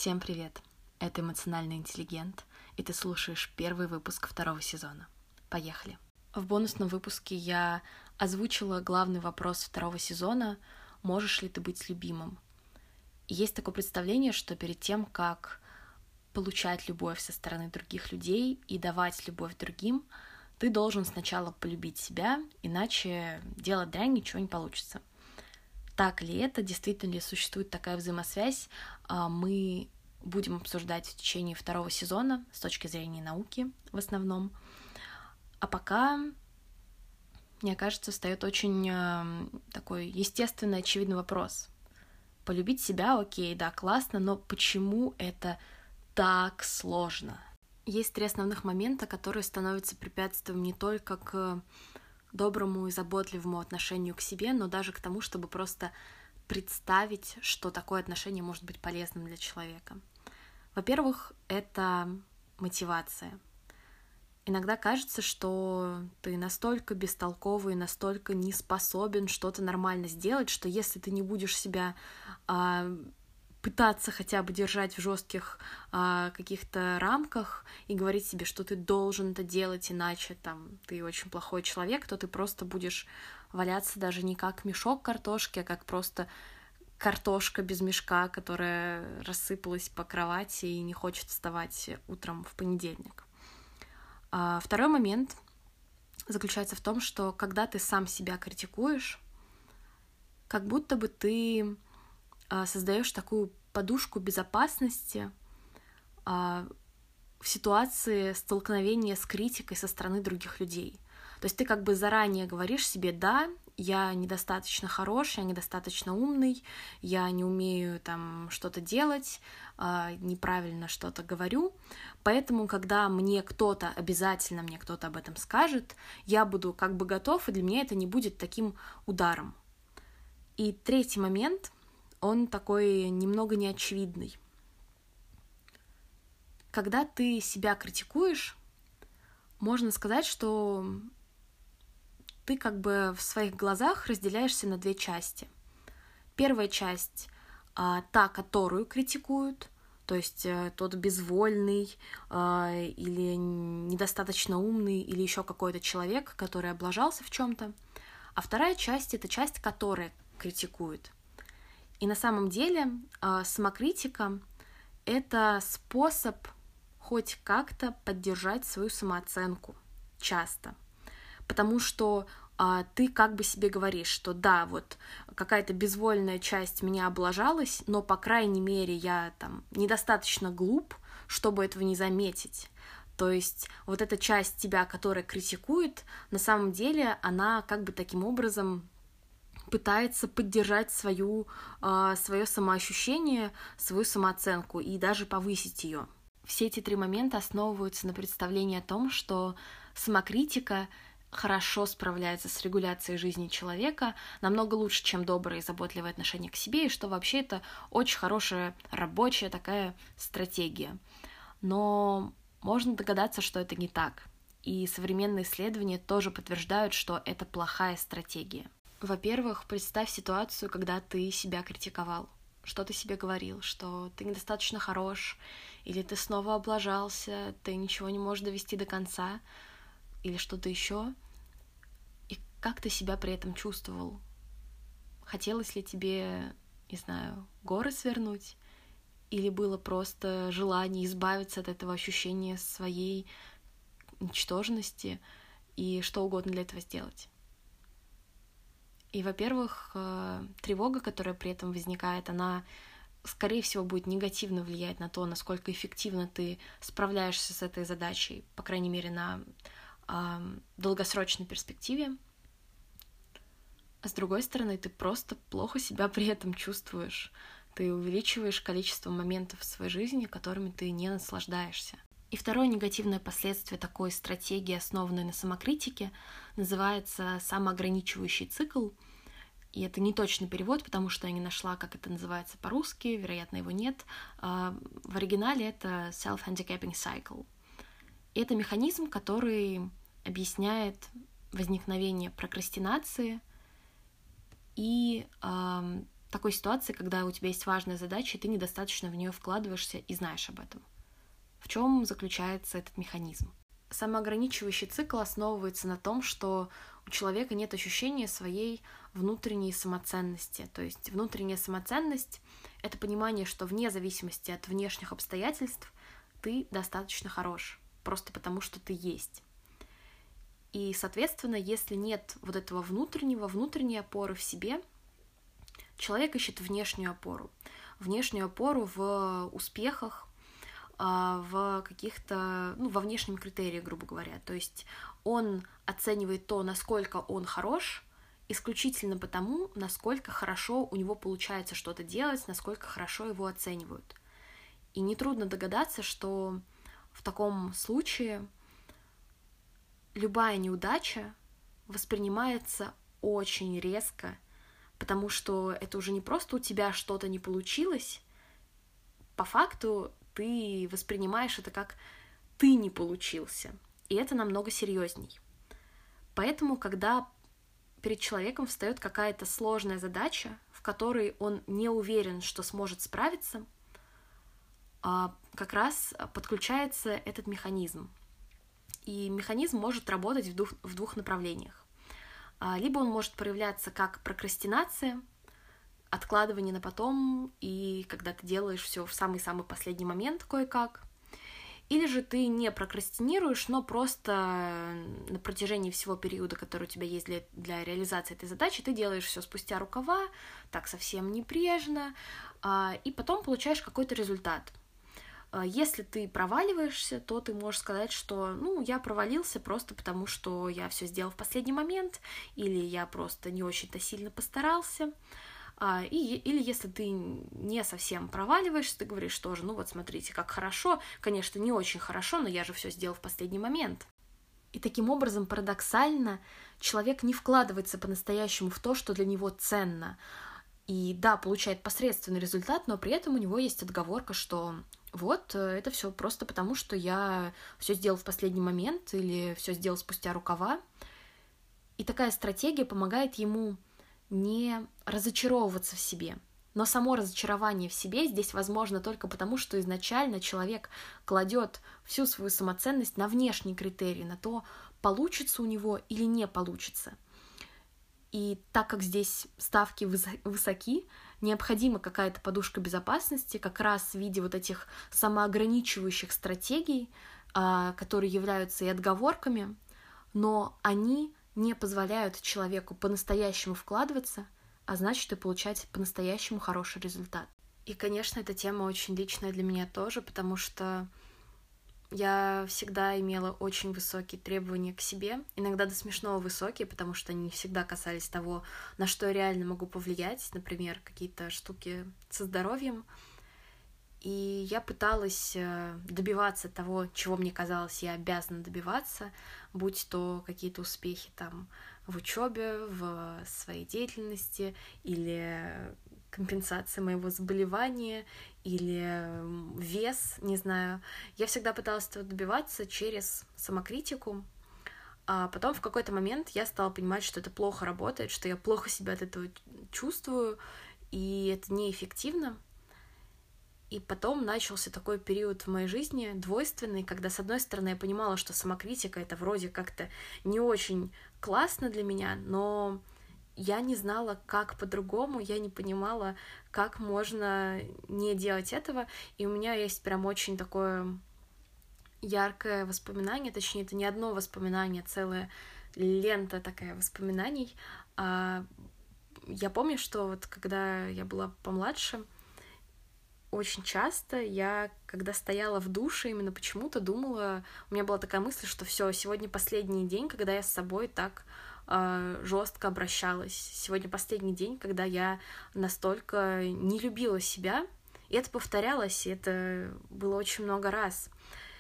Всем привет! Это «Эмоциональный интеллигент», и ты слушаешь первый выпуск 2-го сезона. Поехали! В бонусном выпуске я озвучила главный вопрос 2-го сезона «Можешь ли ты быть любимым?». И есть такое представление, что перед тем, как получать любовь со стороны других людей и давать любовь другим, ты должен сначала полюбить себя, иначе делать дрянь ничего не получится. Так ли это? Действительно ли существует такая взаимосвязь? Мы будем обсуждать в течение 2-го сезона с точки зрения науки в основном. А пока, мне кажется, встает очень такой естественный, очевидный вопрос. Полюбить себя, окей, да, классно, но почему это так сложно? Есть 3 основных момента, которые становятся препятствием не только к доброму и заботливому отношению к себе, но даже к тому, чтобы просто представить, что такое отношение может быть полезным для человека. Во-первых, это мотивация. Иногда кажется, что ты настолько бестолковый, настолько не способен что-то нормально сделать, что если ты не будешь себя пытаться хотя бы держать в жестких каких-то рамках и говорить себе, что ты должен это делать, иначе там ты очень плохой человек, то ты просто будешь валяться даже не как мешок картошки, а как просто картошка без мешка, которая рассыпалась по кровати и не хочет вставать утром в понедельник. Второй момент заключается в том, что когда ты сам себя критикуешь, как будто бы ты создаешь такую подушку безопасности в ситуации столкновения с критикой со стороны других людей. То есть ты как бы заранее говоришь себе: да, я недостаточно хорош, я недостаточно умный, я не умею там что-то делать, неправильно что-то говорю, поэтому, когда обязательно мне кто-то об этом скажет, я буду как бы готов, и для меня это не будет таким ударом. И третий момент, он такой немного неочевидный. Когда ты себя критикуешь, можно сказать, что ты как бы в своих глазах разделяешься на 2 части. Первая часть та, которую критикуют, то есть тот безвольный или недостаточно умный, или еще какой-то человек, который облажался в чем-то. А вторая часть — это часть, которая критикует. И на самом деле самокритика — это способ хоть как-то поддержать свою самооценку часто. Потому что ты как бы себе говоришь, что да, вот какая-то безвольная часть меня облажалась, но, по крайней мере, я там недостаточно глуп, чтобы этого не заметить. То есть вот эта часть тебя, которая критикует, на самом деле она как бы таким образом пытается поддержать свое самоощущение, свою самооценку и даже повысить ее. Все эти 3 момента основываются на представлении о том, что самокритика хорошо справляется с регуляцией жизни человека, намного лучше, чем доброе и заботливое отношение к себе, и что вообще это очень хорошая рабочая такая стратегия. Но можно догадаться, что это не так. И современные исследования тоже подтверждают, что это плохая стратегия. Во-первых, представь ситуацию, когда ты себя критиковал. Что ты себе говорил? Что ты недостаточно хорош, или ты снова облажался, ты ничего не можешь довести до конца, или что-то еще. И как ты себя при этом чувствовал? Хотелось ли тебе, не знаю, горы свернуть? Или было просто желание избавиться от этого ощущения своей ничтожности и что угодно для этого сделать? И, во-первых, тревога, которая при этом возникает, она, скорее всего, будет негативно влиять на то, насколько эффективно ты справляешься с этой задачей, по крайней мере, на долгосрочной перспективе. А с другой стороны, ты просто плохо себя при этом чувствуешь. Ты увеличиваешь количество моментов в своей жизни, которыми ты не наслаждаешься. И второе негативное последствие такой стратегии, основанной на самокритике, называется самоограничивающий цикл. И это не точный перевод, потому что я не нашла, как это называется по-русски, вероятно, его нет. В оригинале это self-handicapping cycle. И это механизм, который объясняет возникновение прокрастинации и такой ситуации, когда у тебя есть важная задача, и ты недостаточно в нее вкладываешься и знаешь об этом. В чем заключается этот механизм? Самоограничивающий цикл основывается на том, что у человека нет ощущения своей внутренней самоценности. То есть внутренняя самоценность — это понимание, что вне зависимости от внешних обстоятельств ты достаточно хорош, просто потому что ты есть. И, соответственно, если нет вот этого внутренней опоры в себе, человек ищет внешнюю опору. Внешнюю опору в успехах, в каких-то, во внешнем критерии, грубо говоря. То есть он оценивает то, насколько он хорош, исключительно потому, насколько хорошо у него получается что-то делать, насколько хорошо его оценивают. И нетрудно догадаться, что в таком случае любая неудача воспринимается очень резко, потому что это уже не просто у тебя что-то не получилось, по факту ты воспринимаешь это как ты не получился, и это намного серьезней. Поэтому, когда перед человеком встает какая-то сложная задача, в которой он не уверен, что сможет справиться, как раз подключается этот механизм. И механизм может работать в двух направлениях. Либо он может проявляться как прокрастинация, откладывание на потом, и когда ты делаешь все в самый-самый последний момент кое-как. Или же ты не прокрастинируешь, но просто на протяжении всего периода, который у тебя есть для реализации этой задачи, ты делаешь все спустя рукава, так совсем небрежно, и потом получаешь какой-то результат. Если ты проваливаешься, то ты можешь сказать, что я провалился просто потому, что я все сделал в последний момент, или я просто не очень-то сильно постарался. Или если ты не совсем проваливаешься, ты говоришь тоже, смотрите, как хорошо, конечно, не очень хорошо, но я же все сделал в последний момент. И таким образом, парадоксально, человек не вкладывается по-настоящему в то, что для него ценно. И да, получает посредственный результат, но при этом у него есть отговорка, что это все просто потому, что я все сделал в последний момент или все сделал спустя рукава. И такая стратегия помогает ему не разочаровываться в себе. Но само разочарование в себе здесь возможно только потому, что изначально человек кладет всю свою самоценность на внешние критерии, на то, получится у него или не получится. И так как здесь ставки высоки, необходима какая-то подушка безопасности, как раз в виде вот этих самоограничивающих стратегий, которые являются и отговорками, но они не позволяют человеку по-настоящему вкладываться, а значит и получать по-настоящему хороший результат. И, конечно, эта тема очень личная для меня тоже, потому что я всегда имела очень высокие требования к себе, иногда до смешного высокие, потому что они не всегда касались того, на что я реально могу повлиять, например, какие-то штуки со здоровьем. И я пыталась добиваться того, чего мне казалось, я обязана добиваться, будь то какие-то успехи там в учебе, в своей деятельности, или компенсация моего заболевания, или вес, не знаю. Я всегда пыталась этого добиваться через самокритику, а потом в какой-то момент я стала понимать, что это плохо работает, что я плохо себя от этого чувствую, и это неэффективно. И потом начался такой период в моей жизни двойственный, когда, с одной стороны, я понимала, что самокритика — это вроде как-то не очень классно для меня, но я не знала, как по-другому, я не понимала, как можно не делать этого, и у меня есть прям очень такое яркое воспоминание, точнее, это не одно воспоминание, целая лента такая воспоминаний. Я помню, что вот когда я была помладше, очень часто я, когда стояла в душе, именно почему-то думала, у меня была такая мысль, что все, сегодня последний день, когда я с собой так жестко обращалась. Сегодня последний день, когда я настолько не любила себя. И это повторялось, и это было очень много раз.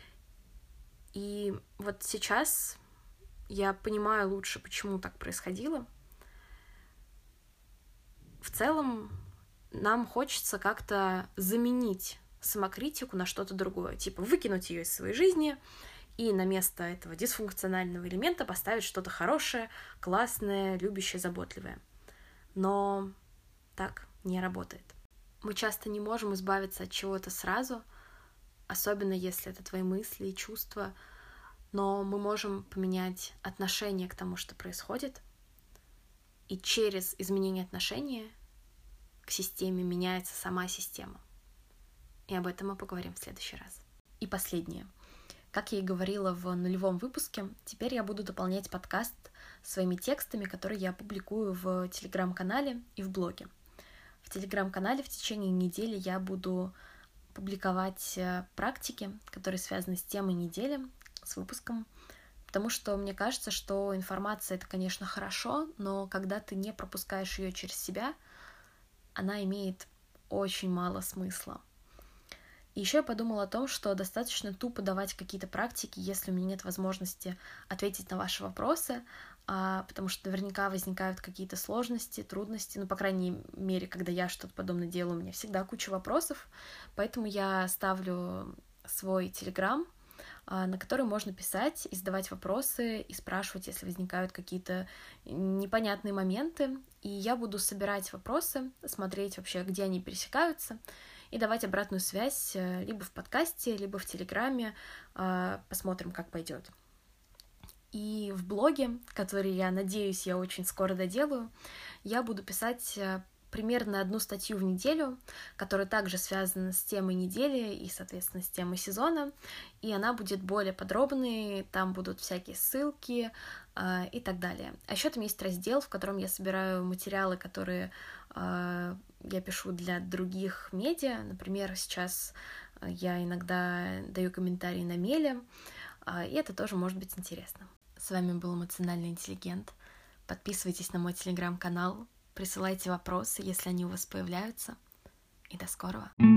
И вот сейчас я понимаю лучше, почему так происходило. В целом, нам хочется как-то заменить самокритику на что-то другое, типа выкинуть ее из своей жизни и на место этого дисфункционального элемента поставить что-то хорошее, классное, любящее, заботливое. Но так не работает. Мы часто не можем избавиться от чего-то сразу, особенно если это твои мысли и чувства, но мы можем поменять отношение к тому, что происходит, и через изменение отношения к системе меняется сама система. И об этом мы поговорим в следующий раз. И последнее. Как я и говорила в нулевом выпуске, теперь я буду дополнять подкаст своими текстами, которые я публикую в Телеграм-канале и в блоге. В Телеграм-канале в течение недели я буду публиковать практики, которые связаны с темой недели, с выпуском, потому что мне кажется, что информация — это, конечно, хорошо, но когда ты не пропускаешь ее через себя, она имеет очень мало смысла. И еще я подумала о том, что достаточно тупо давать какие-то практики, если у меня нет возможности ответить на ваши вопросы, потому что наверняка возникают какие-то сложности, трудности, по крайней мере, когда я что-то подобное делаю, у меня всегда куча вопросов, поэтому я ставлю свой Телеграм, на который можно писать и задавать вопросы, и спрашивать, если возникают какие-то непонятные моменты, и я буду собирать вопросы, смотреть вообще, где они пересекаются, и давать обратную связь либо в подкасте, либо в Телеграме. Посмотрим, как пойдет. И в блоге, который, я надеюсь, я очень скоро доделаю, я буду писать примерно 1 статью в неделю, которая также связана с темой недели и, соответственно, с темой сезона, и она будет более подробной, там будут всякие ссылки и так далее. А еще там есть раздел, в котором я собираю материалы, которые я пишу для других медиа. Например, сейчас я иногда даю комментарии на Меле, и это тоже может быть интересно. С вами был Эмоциональный интеллигент. Подписывайтесь на мой Телеграм-канал, присылайте вопросы, если они у вас появляются. И до скорого!